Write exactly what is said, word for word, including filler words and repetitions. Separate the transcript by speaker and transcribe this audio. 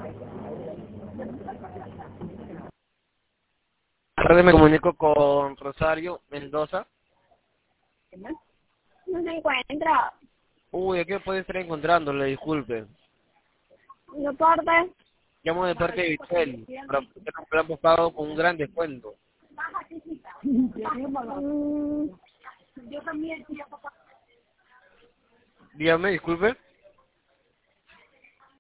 Speaker 1: Tarde me comunico con Rosario Mendoza.
Speaker 2: No se encuentra.
Speaker 1: Uy, ¿a qué puede estar encontrándole? Disculpe.
Speaker 2: ¿De parte?
Speaker 1: Llamo de parte de Vicel, para que nos han buscado con un gran descuento.
Speaker 2: Mm,
Speaker 1: Dígame, disculpe.